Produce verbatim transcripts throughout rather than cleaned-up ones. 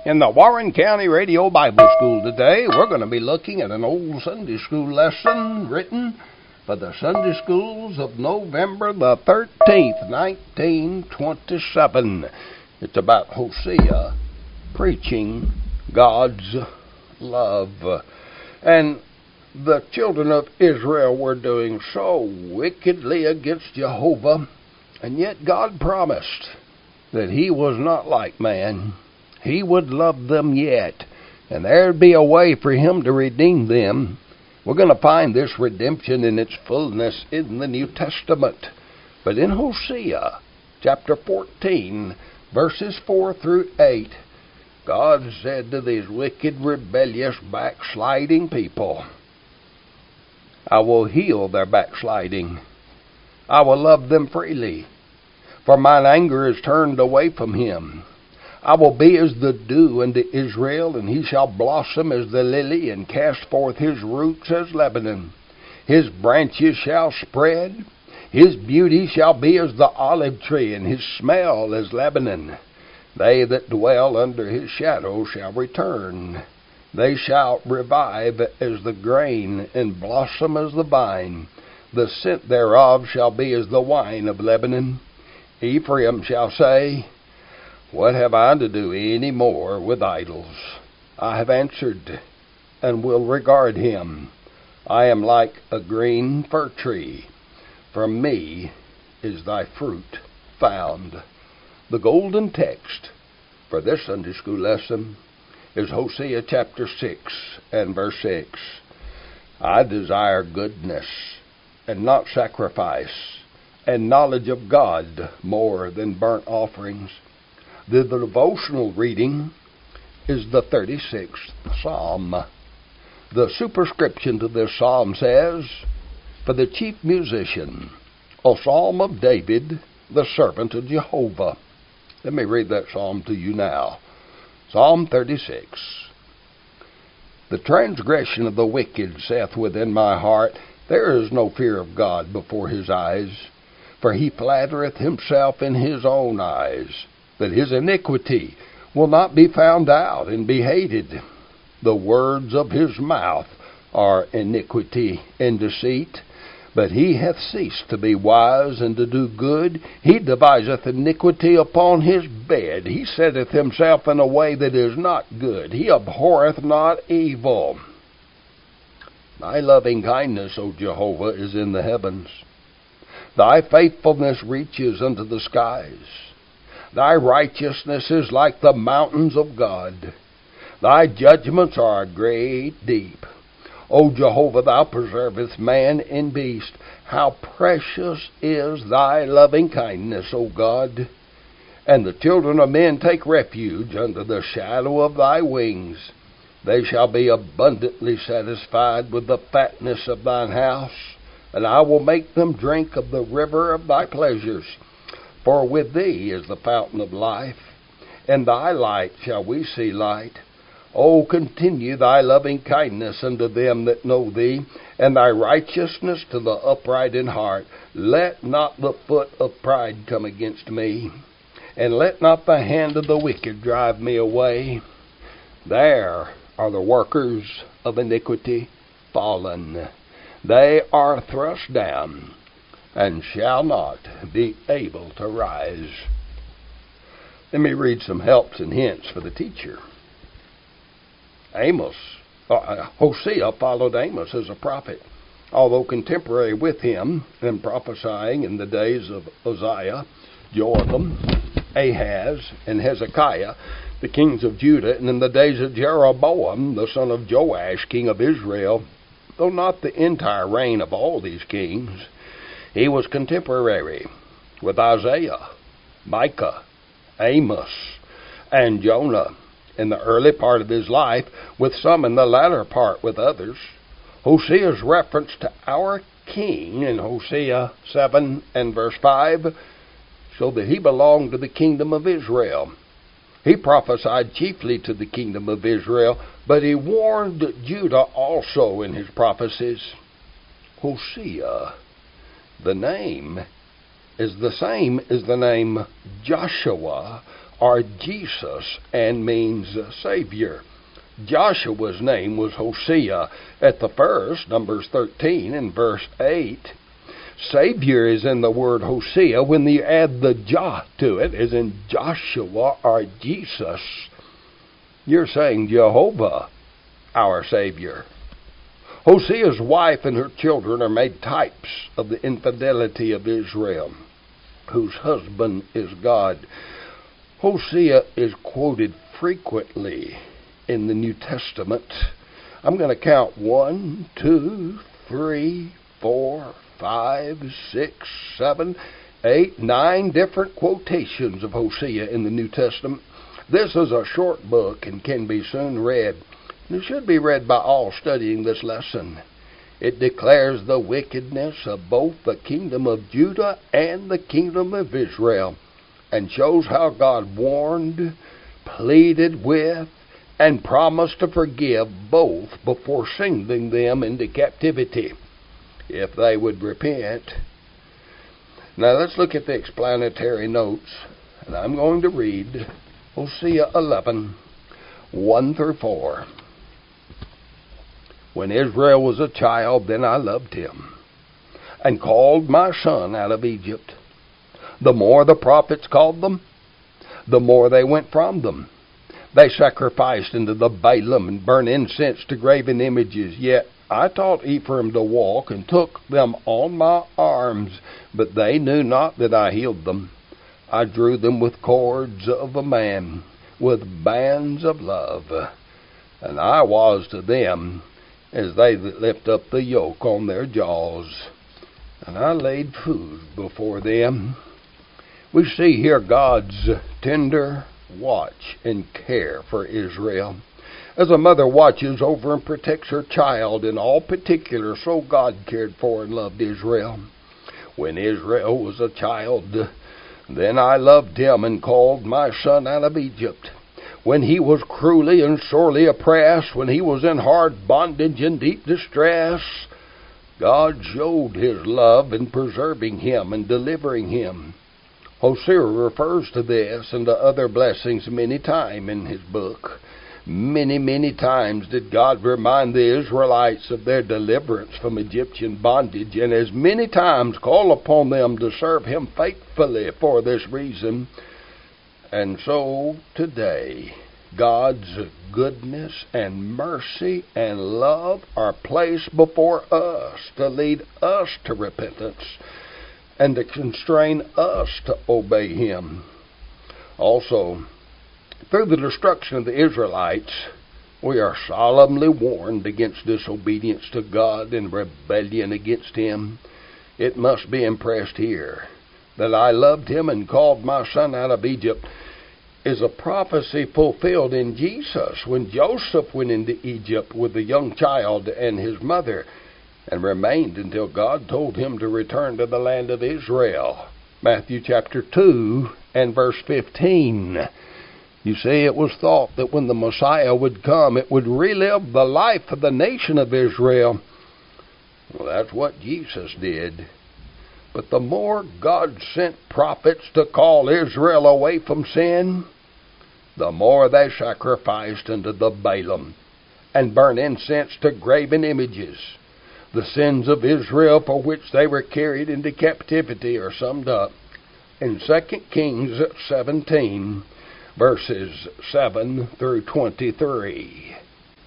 In the Warren County Radio Bible School today, we're going to be looking at an old Sunday school lesson written for the Sunday schools of November the thirteenth, nineteen twenty-seven. It's about Hosea preaching God's love. And the children of Israel were doing so wickedly against Jehovah, and yet God promised that He was not like man. He would love them yet, and there'd be a way for Him to redeem them. We're going to find this redemption in its fullness in the New Testament. But in Hosea chapter fourteen, verses four through eight, God said to these wicked, rebellious, backsliding people, I will heal their backsliding. I will love them freely, for mine anger is turned away from him. I will be as the dew unto Israel, and he shall blossom as the lily, and cast forth his roots as Lebanon. His branches shall spread, his beauty shall be as the olive tree, and his smell as Lebanon. They that dwell under his shadow shall return. They shall revive as the grain, and blossom as the vine. The scent thereof shall be as the wine of Lebanon. Ephraim shall say, What have I to do any more with idols? I have answered, and will regard him. I am like a green fir tree. From me is thy fruit found. The golden text for this Sunday school lesson is Hosea chapter six and verse six. I desire goodness and not sacrifice, and knowledge of God more than burnt offerings. The devotional reading is the thirty-sixth Psalm. The superscription to this psalm says, For the chief musician, a psalm of David, the servant of Jehovah. Let me read that psalm to you now. Psalm thirty-six. The transgression of the wicked saith within my heart, There is no fear of God before his eyes. For he flattereth himself in his own eyes, that his iniquity will not be found out and be hated. The words of his mouth are iniquity and deceit. But he hath ceased to be wise and to do good. He deviseth iniquity upon his bed. He setteth himself in a way that is not good. He abhorreth not evil. Thy loving kindness, O Jehovah, is in the heavens. Thy faithfulness reaches unto the skies. Thy righteousness is like the mountains of God. Thy judgments are a great deep. O Jehovah, thou preservest man and beast. How precious is thy loving kindness, O God. And the children of men take refuge under the shadow of thy wings. They shall be abundantly satisfied with the fatness of thine house, and I will make them drink of the river of thy pleasures. For with thee is the fountain of life, and thy light shall we see light. O continue thy loving kindness unto them that know thee, and thy righteousness to the upright in heart. Let not the foot of pride come against me, and let not the hand of the wicked drive me away. There are the workers of iniquity fallen. They are thrust down, and shall not be able to rise. Let me read some helps and hints for the teacher. Amos, uh, Hosea followed Amos as a prophet. Although contemporary with him and prophesying in the days of Uzziah, Jotham, Ahaz, and Hezekiah, the kings of Judah, and in the days of Jeroboam, the son of Joash, king of Israel, though not the entire reign of all these kings, he was contemporary with Isaiah, Micah, Amos, and Jonah in the early part of his life, with some in the latter part with others. Hosea's reference to our king in Hosea seven and verse five showed that he belonged to the kingdom of Israel. He prophesied chiefly to the kingdom of Israel, but he warned Judah also in his prophecies. Hosea, the name, is the same as the name Joshua or Jesus, and means Savior. Joshua's name was Hosea at the first, Numbers thirteen and verse eight. Savior is in the word Hosea when you add the Jah to it, as in Joshua or Jesus. You're saying Jehovah, our Savior. Hosea's wife and her children are made types of the infidelity of Israel, whose husband is God. Hosea is quoted frequently in the New Testament. I'm going to count one, two, three, four, five, six, seven, eight, nine different quotations of Hosea in the New Testament. This is a short book and can be soon read. It should be read by all studying this lesson. It declares the wickedness of both the kingdom of Judah and the kingdom of Israel, and shows how God warned, pleaded with, and promised to forgive both before sending them into captivity, if they would repent. Now let's look at the explanatory notes, and I'm going to read Hosea eleven, one through four. When Israel was a child, then I loved him, and called my son out of Egypt. The more the prophets called them, the more they went from them. They sacrificed unto the Baalim and burned incense to graven images. Yet I taught Ephraim to walk and took them on my arms, but they knew not that I healed them. I drew them with cords of a man, with bands of love, and I was to them as they that lift up the yoke on their jaws, and I laid food before them. We see here God's tender watch and care for Israel. As a mother watches over and protects her child in all particular, so God cared for and loved Israel. When Israel was a child, then I loved him and called my son out of Egypt. When he was cruelly and sorely oppressed, when he was in hard bondage and deep distress, God showed his love in preserving him and delivering him. Hosea refers to this and to other blessings many times in his book. Many, many times did God remind the Israelites of their deliverance from Egyptian bondage, and as many times call upon them to serve him faithfully for this reason. And so today, God's goodness and mercy and love are placed before us to lead us to repentance and to constrain us to obey him. Also, through the destruction of the Israelites, we are solemnly warned against disobedience to God and rebellion against him. It must be impressed here that I loved him and called my son out of Egypt is a prophecy fulfilled in Jesus when Joseph went into Egypt with the young child and his mother and remained until God told him to return to the land of Israel. Matthew chapter two and verse fifteen. You see, it was thought that when the Messiah would come, it would relive the life of the nation of Israel. Well, that's what Jesus did. But the more God sent prophets to call Israel away from sin, the more they sacrificed unto the Baalim and burned incense to graven images. The sins of Israel for which they were carried into captivity are summed up in Second Kings seventeen, verses seven through twenty-three.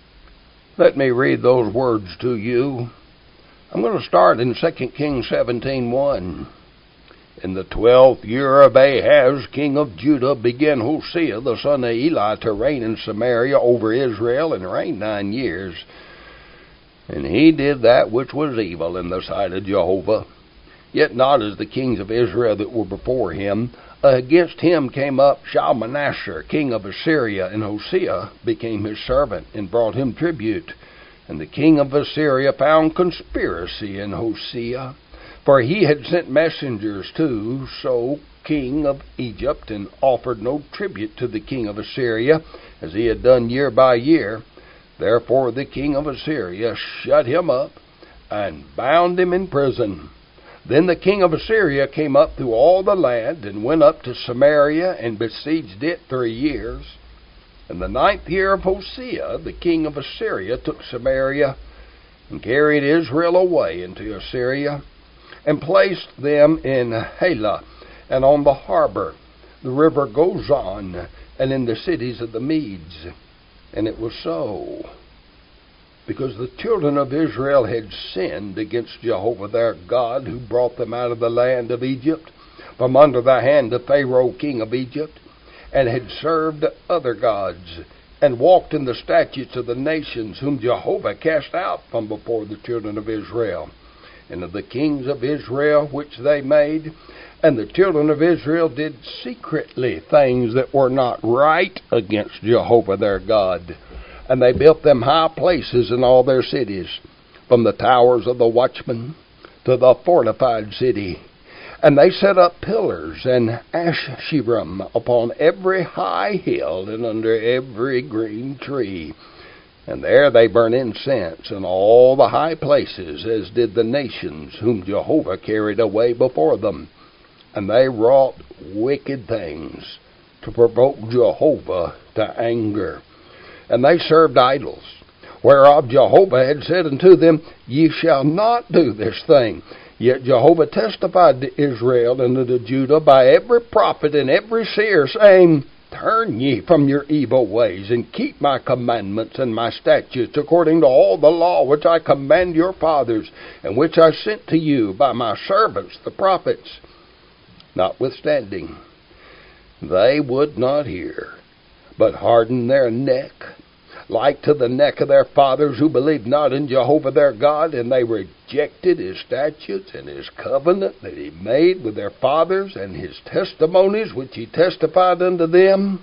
Let me read those words to you. I'm going to start in Second Kings seventeen one. In the twelfth year of Ahaz, king of Judah, began Hosea the son of Eli to reign in Samaria over Israel, and reigned nine years. And he did that which was evil in the sight of Jehovah, yet not as the kings of Israel that were before him. Against him came up Shalmaneser, king of Assyria, and Hosea became his servant, and brought him tribute. And the king of Assyria found conspiracy in Hosea, for he had sent messengers to So, king of Egypt, and offered no tribute to the king of Assyria, as he had done year by year. Therefore the king of Assyria shut him up, and bound him in prison. Then the king of Assyria came up through all the land, and went up to Samaria, and besieged it three years. In the ninth year of Hosea, the king of Assyria took Samaria, and carried Israel away into Assyria, and placed them in Halah, and on the harbor, the river Gozan, and in the cities of the Medes. And it was so, because the children of Israel had sinned against Jehovah their God, who brought them out of the land of Egypt, from under the hand of Pharaoh king of Egypt, and had served other gods, and walked in the statutes of the nations whom Jehovah cast out from before the children of Israel, and of the kings of Israel which they made. And the children of Israel did secretly things that were not right against Jehovah their God. And they built them high places in all their cities, from the towers of the watchmen to the fortified city. And they set up pillars and Asherim upon every high hill and under every green tree. And there they burn incense in all the high places, as did the nations whom Jehovah carried away before them. And they wrought wicked things to provoke Jehovah to anger. And they served idols, whereof Jehovah had said unto them, Ye shall not do this thing. Yet Jehovah testified to Israel and to Judah by every prophet and every seer, saying, Turn ye from your evil ways, and keep my commandments and my statutes, according to all the law which I command your fathers, and which I sent to you by my servants the prophets. Notwithstanding, they would not hear, but hardened their neck, like to the neck of their fathers, who believed not in Jehovah their God, and they rejected his statutes and his covenant that he made with their fathers, and his testimonies which he testified unto them.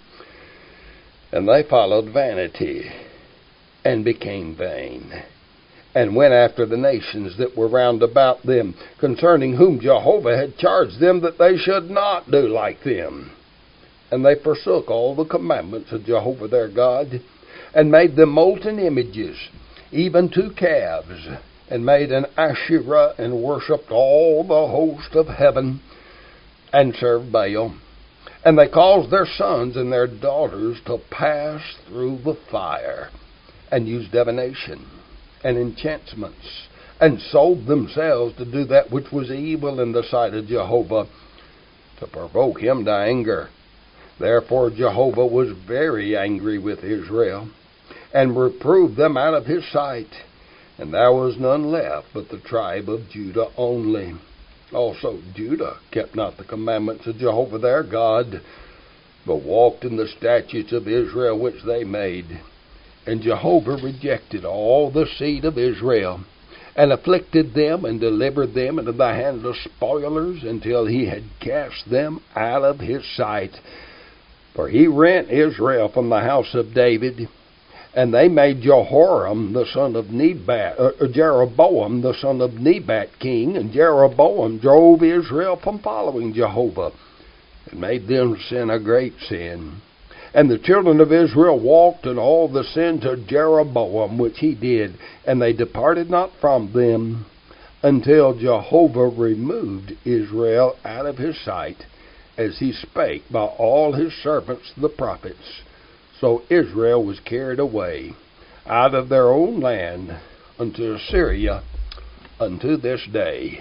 And they followed vanity, and became vain, and went after the nations that were round about them, concerning whom Jehovah had charged them that they should not do like them. And they forsook all the commandments of Jehovah their God, and made them molten images, even two calves, and made an Asherah, and worshipped all the host of heaven, and served Baal. And they caused their sons and their daughters to pass through the fire, and used divination and enchantments, and sold themselves to do that which was evil in the sight of Jehovah, to provoke him to anger. Therefore Jehovah was very angry with Israel, and reproved them out of his sight. And there was none left but the tribe of Judah only. Also Judah kept not the commandments of Jehovah their God, but walked in the statutes of Israel which they made. And Jehovah rejected all the seed of Israel, and afflicted them, and delivered them into the hand of spoilers, until he had cast them out of his sight. For he rent Israel from the house of David, and they made Jehoram the son of Nebat, uh, Jeroboam the son of Nebat king, and Jeroboam drove Israel from following Jehovah, and made them sin a great sin. And the children of Israel walked in all the sins of Jeroboam which he did, and they departed not from them, until Jehovah removed Israel out of his sight, as he spake by all his servants the prophets. So Israel was carried away out of their own land unto Assyria unto this day.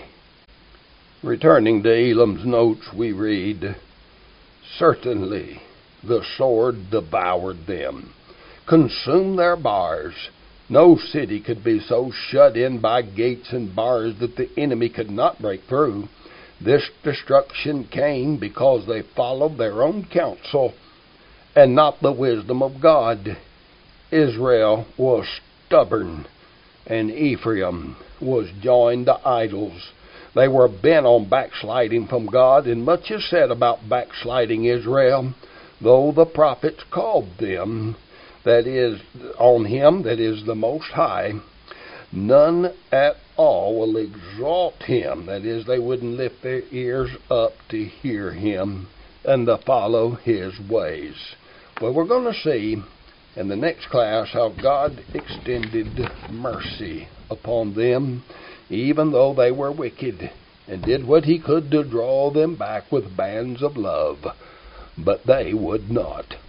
Returning to Elam's notes, we read, Certainly the sword devoured them, consumed their bars. No city could be so shut in by gates and bars that the enemy could not break through. This destruction came because they followed their own counsel and not the wisdom of God. Israel was stubborn, and Ephraim was joined to idols. They were bent on backsliding from God, and much is said about backsliding Israel, though the prophets called them, that is, on him that is the Most High. None at all will exalt him, that is, they wouldn't lift their ears up to hear him and to follow his ways. Well, we're going to see in the next class how God extended mercy upon them, even though they were wicked, and did what he could to draw them back with bands of love, but they would not.